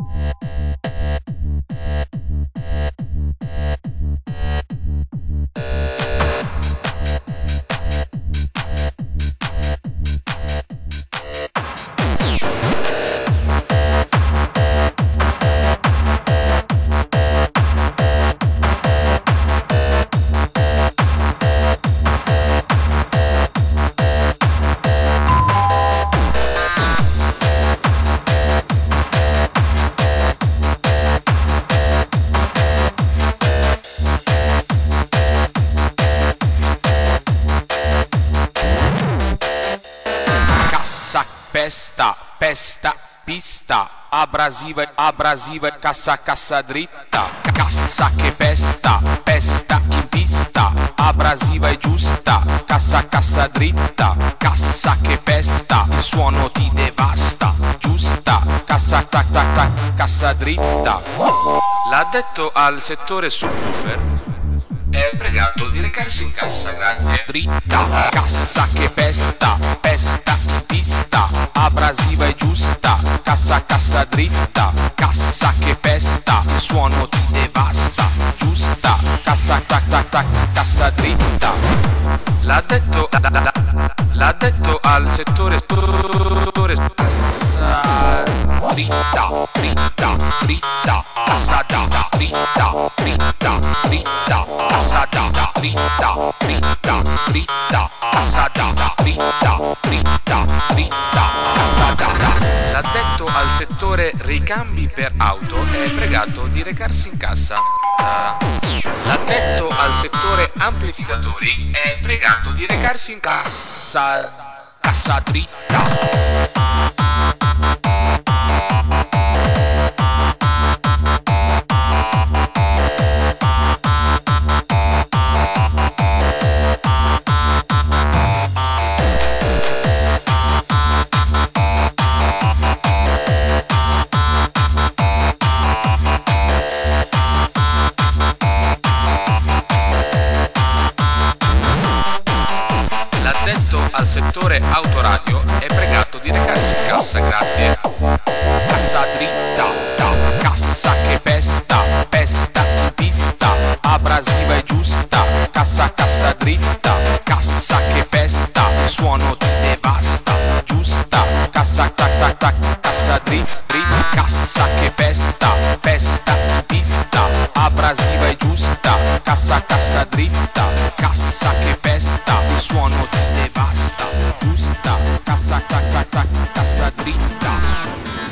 Pesta, pesta, pista, abrasiva, cassa dritta, cassa che pesta, pesta in pista, abrasiva e giusta, cassa dritta, cassa che pesta, il suono ti devasta, giusta, cassa tac tac tac, cassa dritta. L'addetto al settore subwoofer è pregato di recarsi in cassa, grazie. Dritta, cassa che pesta, pesta in pista, abrasiva e giusta, cassa dritta, cassa che pesta, il suono ti devasta, giusta, cassa tac tac tac, cassa dritta. L'addetto al settore cassa dritta, dritta, dritta, cassa dritta, dritta, dritta, dritta, cassa dritta, dritta, dritta, dritta, cassa dritta, dritta, dritta, dritta, cassa dritta. L'addetto al settore ricambi per auto è pregato di recarsi in cassa. L'addetto al settore amplificatori è pregato di recarsi in cassa. Cassa dritta. Al settore autoradio è pregato di recarsi in cassa, grazie. Cassa dritta, cassa che pesta, pesta in pista, abrasiva e giusta, cassa dritta, cassa che pesta, il suono ti devasta, giusta, cassa tac tac tac, cassa dritta, cassa che pesta, pesta in pista, abrasiva e giusta, cassa dritta, cassa che pesta, il suono ti devasta, giusta, cassa tac tac tac, cassa dritta.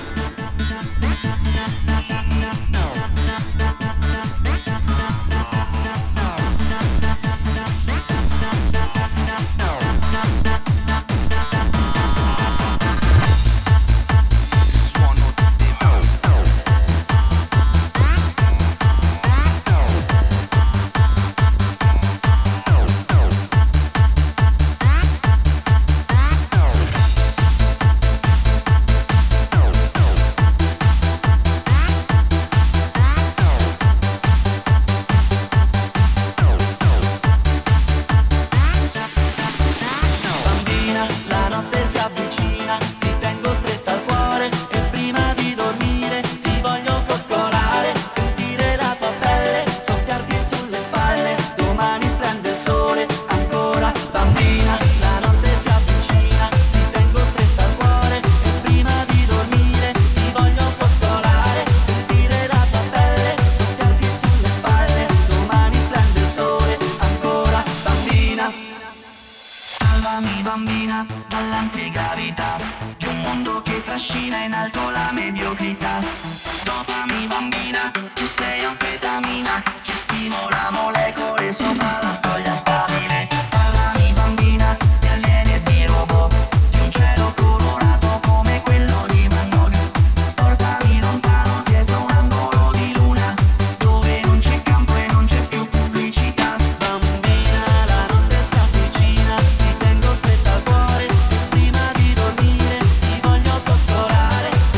Salvami bambina dall'antica vita di un mondo che trascina in alto la mediocrità. Dopami bambina, tu sei anfetamina che stimola molecole sopra la soglia stabile. Parlami bambina di alieni e di robot, di un cielo colorato come quello di Van Gogh. Portami lontano dietro un angolo di luna dove non c'è campo e non c'è più pubblicità. Bambina, la notte si avvicina, ti tengo stretta al cuore e prima di dormire ti voglio coccolare.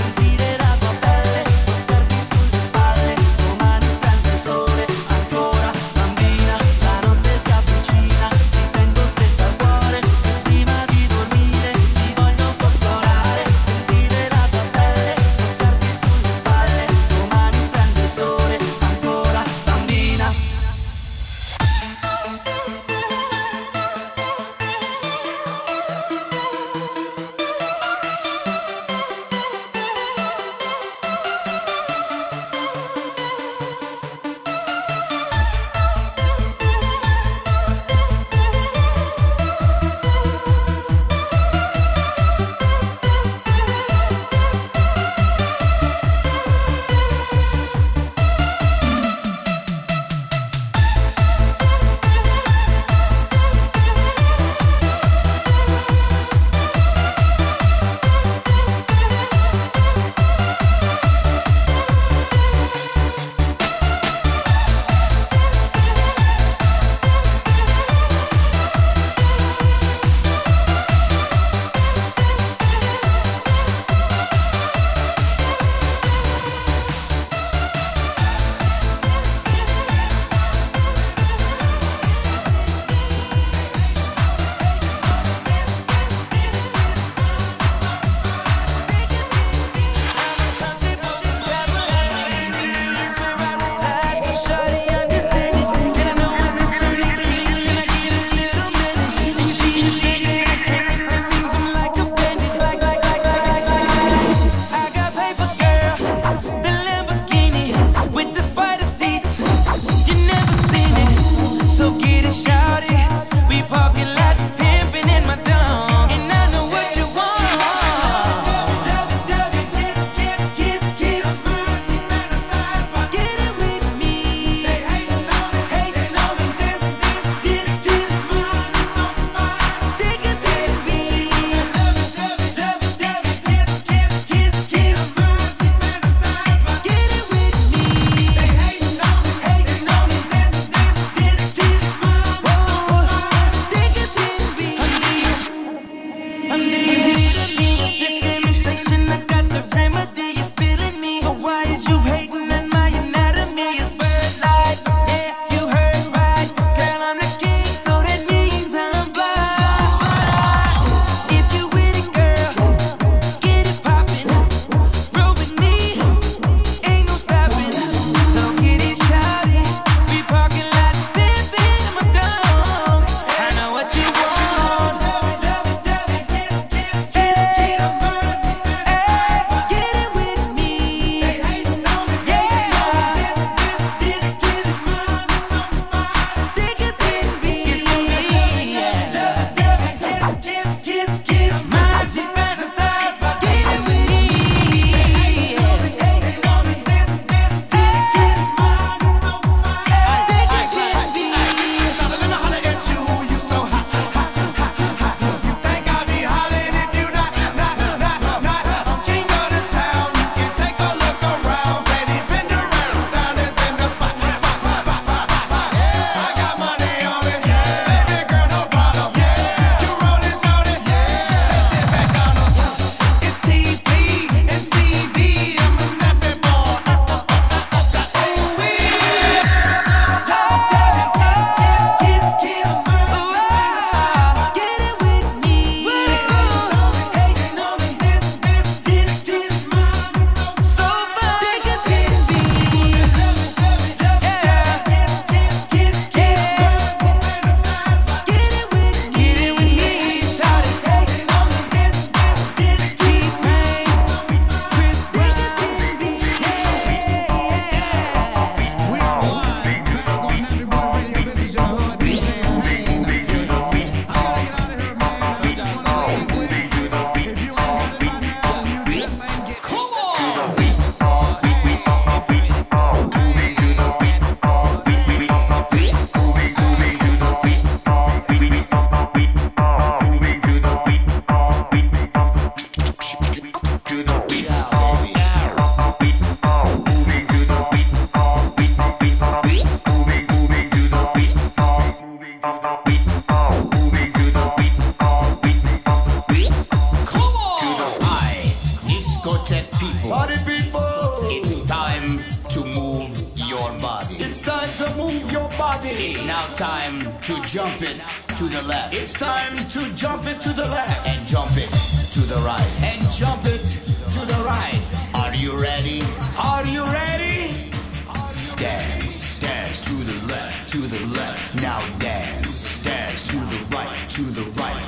Tech people. Party people. It's time to move your body. It's time to move your body. It's now time to jump it to the left. It's time to jump it to the left. And jump it to the right. And jump it to the right. Are you ready? Are you ready? Dance, dance to the left, to the left. Now dance, dance to the right, to the right.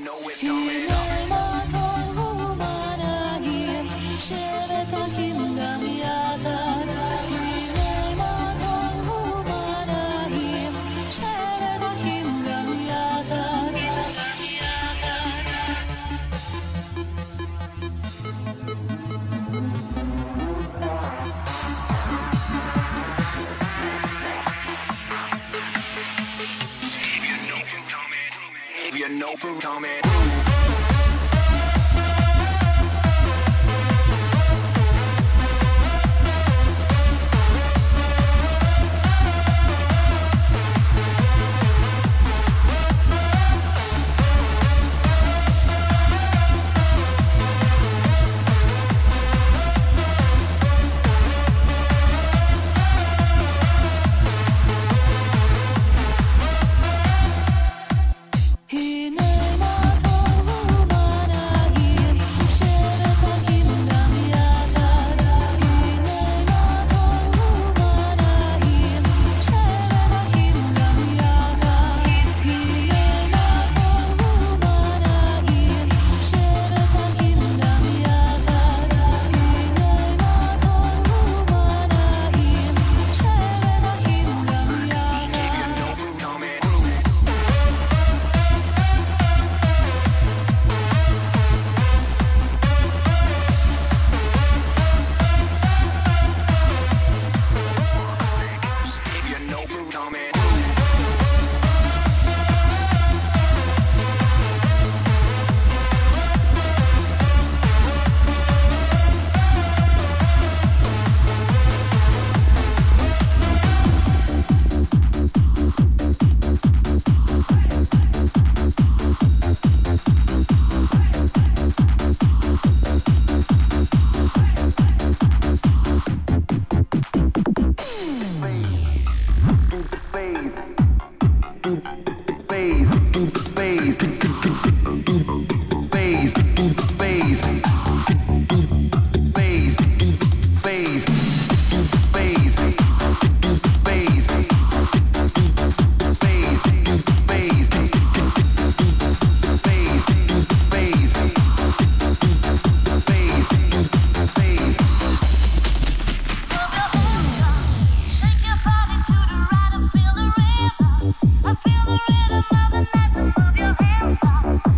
I feel the rhythm of the night, so move your hands up.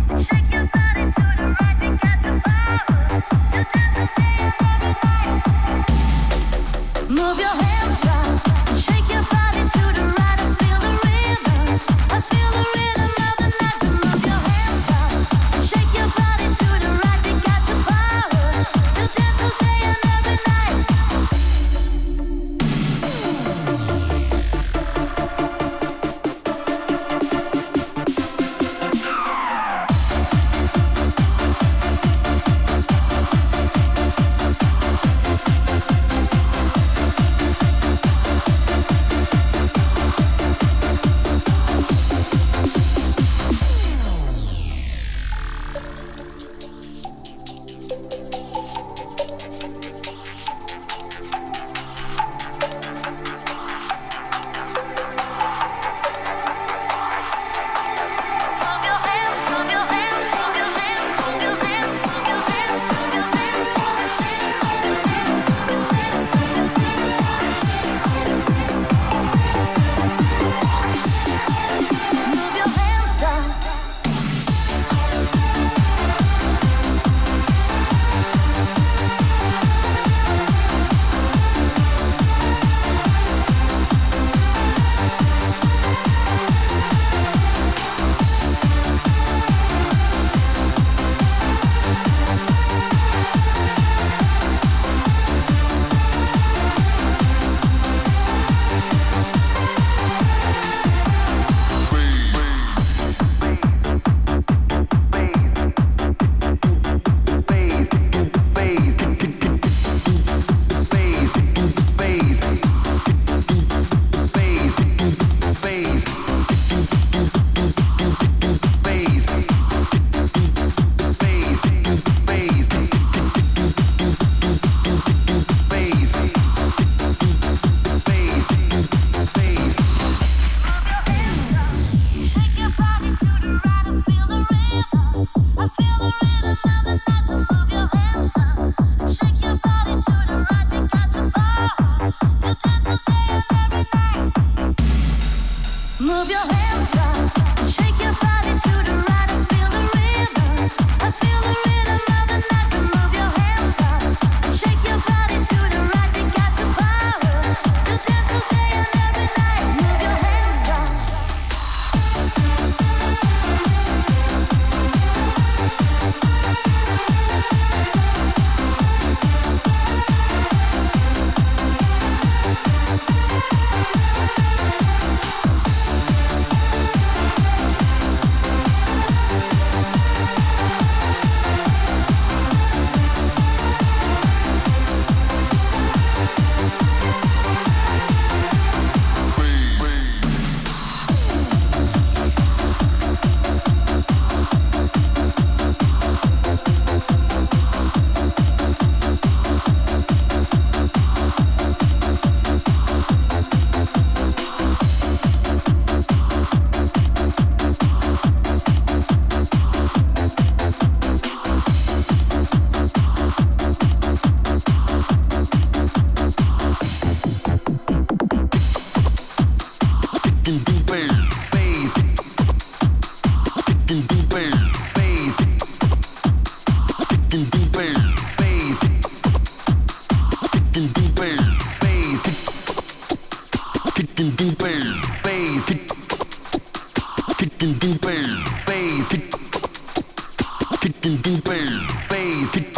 Kicking deeper, bass.